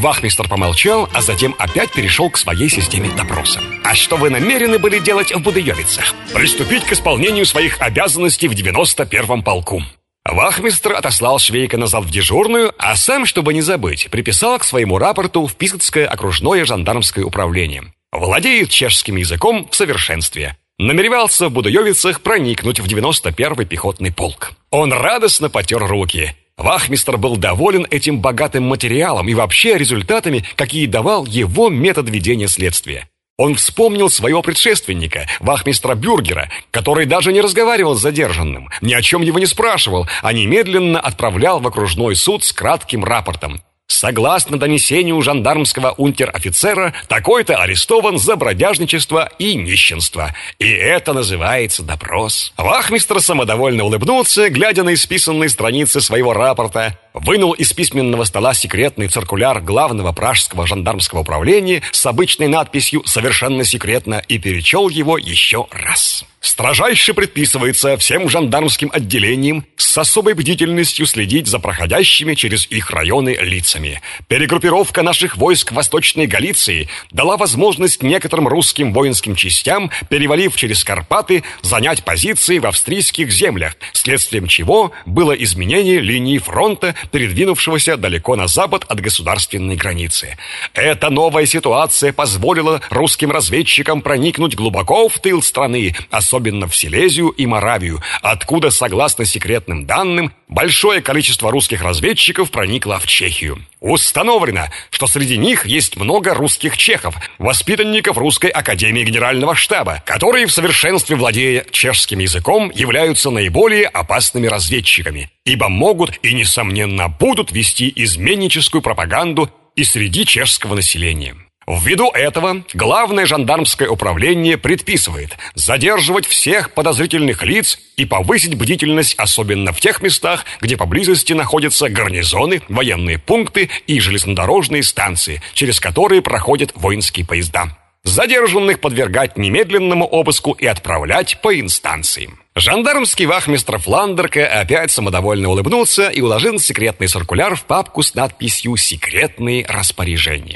Вахмистр помолчал, а затем опять перешел к своей системе допроса. «А что вы намерены были делать в Будыевицах?» «Приступить к исполнению своих обязанностей в 91-м полку». Вахмистр отослал Швейка назад в дежурную, а сам, чтобы не забыть, приписал к своему рапорту в Писарское окружное жандармское управление. Владеет чешским языком в совершенстве. Намеревался в Будыевицах проникнуть в 91-й пехотный полк. Он радостно потер руки. Вахмистр был доволен этим богатым материалом и вообще результатами, какие давал его метод ведения следствия. Он вспомнил своего предшественника, вахмистра Бюргера, который даже не разговаривал с задержанным, ни о чем его не спрашивал, а немедленно отправлял в окружной суд с кратким рапортом. Согласно донесению жандармского унтер-офицера, такой-то арестован за бродяжничество и нищенство. И это называется допрос. Вахмистр самодовольно улыбнулся, глядя на исписанные страницы своего рапорта, вынул из письменного стола секретный циркуляр главного пражского жандармского управления с обычной надписью «Совершенно секретно» и перечел его еще раз. Строжайше предписывается всем жандармским отделениям с особой бдительностью следить за проходящими через их районы лицами. Перегруппировка наших войск в Восточной Галиции дала возможность некоторым русским воинским частям, перевалив через Карпаты, занять позиции в австрийских землях, следствием чего было изменение линии фронта, передвинувшегося далеко на запад от государственной границы. Эта новая ситуация позволила русским разведчикам проникнуть глубоко в тыл страны, особенно в Силезию и Моравию, откуда, согласно секретным данным, большое количество русских разведчиков проникло в Чехию. Установлено, что среди них есть много русских чехов, воспитанников Русской академии генерального штаба, которые в совершенстве владея чешским языком являются наиболее опасными разведчиками, ибо могут и, несомненно, будут вести изменническую пропаганду и среди чешского населения. Ввиду этого Главное жандармское управление предписывает задерживать всех подозрительных лиц и повысить бдительность, особенно в тех местах, где поблизости находятся гарнизоны, военные пункты и железнодорожные станции, через которые проходят воинские поезда. Задержанных подвергать немедленному обыску и отправлять по инстанциям. Жандармский вахмистр Фландерка опять самодовольно улыбнулся и уложил секретный циркуляр в папку с надписью «Секретные распоряжения».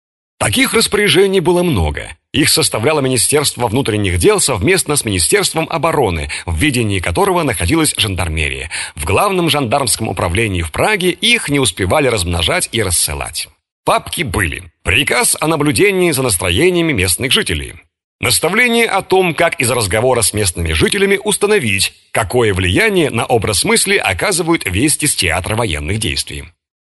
Таких распоряжений было много. Их составляло Министерство внутренних дел совместно с Министерством обороны, в ведении которого находилась жандармерия. В главном жандармском управлении в Праге их не успевали размножать и рассылать. Папки были: приказ о наблюдении за настроениями местных жителей, наставление о том, как из разговора с местными жителями установить, какое влияние на образ мысли оказывают вести с театра военных действий.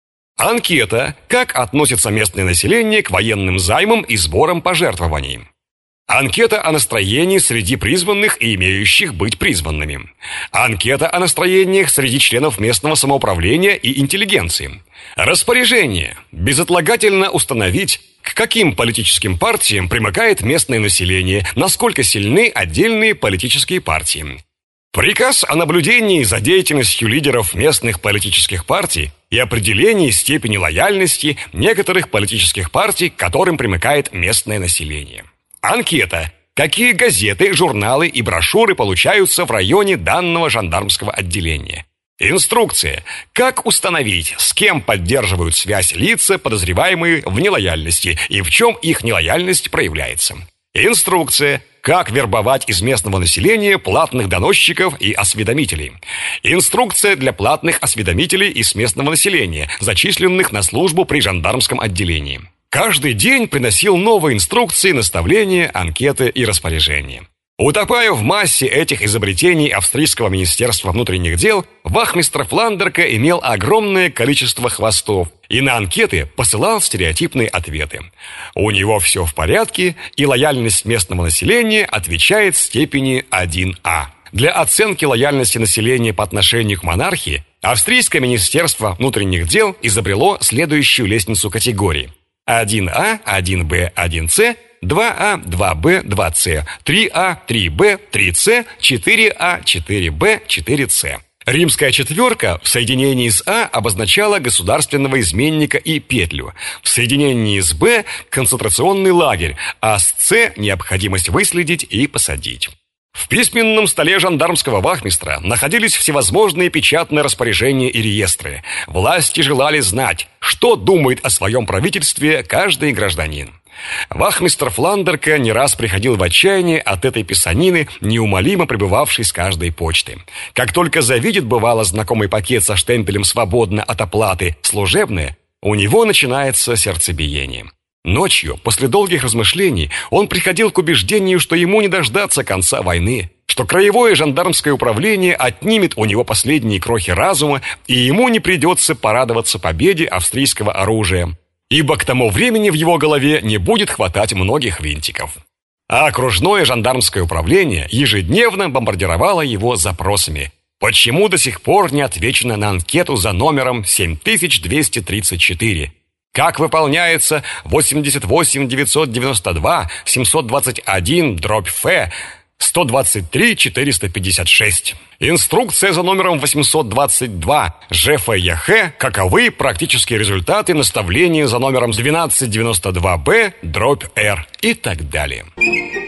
Анкета, как относится местное население к военным займам и сборам пожертвований. Анкета о настроении среди призванных и имеющих быть призванными. Анкета о настроениях среди членов местного самоуправления и интеллигенции. Распоряжение: безотлагательно установить, к каким политическим партиям примыкает местное население, насколько сильны отдельные политические партии. Приказ о наблюдении за деятельностью лидеров местных политических партий и определении степени лояльности некоторых политических партий, к которым примыкает местное население. Анкета: какие газеты, журналы и брошюры получаются в районе данного жандармского отделения. Инструкция: как установить, с кем поддерживают связь лица, подозреваемые в нелояльности, и в чем их нелояльность проявляется. Инструкция: как вербовать из местного населения платных доносчиков и осведомителей. Инструкция для платных осведомителей из местного населения, зачисленных на службу при жандармском отделении. Каждый день приносил новые инструкции, наставления, анкеты и распоряжения. Утопая в массе этих изобретений австрийского министерства внутренних дел, вахмистр Фландерка имел огромное количество хвостов и на анкеты посылал стереотипные ответы. У него все в порядке, и лояльность местного населения отвечает степени 1А. Для оценки лояльности населения по отношению к монархии австрийское министерство внутренних дел изобрело следующую лестницу категорий: 1А, 1Б, 1С, 2А, 2Б, 2С, 3А, 3Б, 3С, 4А, 4Б, 4С. Римская четверка в соединении с А обозначала государственного изменника и петлю, в соединении с Б – концентрационный лагерь, а с С – необходимость выследить и посадить. В письменном столе жандармского вахмистра находились всевозможные печатные распоряжения и реестры. Власти желали знать, что думает о своем правительстве каждый гражданин. Вахмистр Фландерка не раз приходил в отчаяние от этой писанины, неумолимо прибывавшей с каждой почты. Как только завидит, бывало, знакомый пакет со штемпелем «Свободно от оплаты служебное», у него начинается сердцебиение. Ночью, после долгих размышлений, он приходил к убеждению, что ему не дождаться конца войны, что краевое жандармское управление отнимет у него последние крохи разума, и ему не придется порадоваться победе австрийского оружия, ибо к тому времени в его голове не будет хватать многих винтиков. А окружное жандармское управление ежедневно бомбардировало его запросами. Почему до сих пор не отвечено на анкету за номером 7234? Как выполняется 88-992-721-Ф 123-456? Инструкция за номером 822 ЖФЕХ «Каковы практические результаты наставления за номером 1292-Б-Р» и так далее.